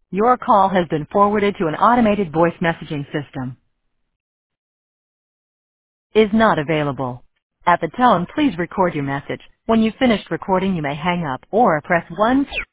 Your call has been forwarded to an automated voice messaging system. Is not available. At the tone, please record your message. When you've finished recording, you may hang up or press 1.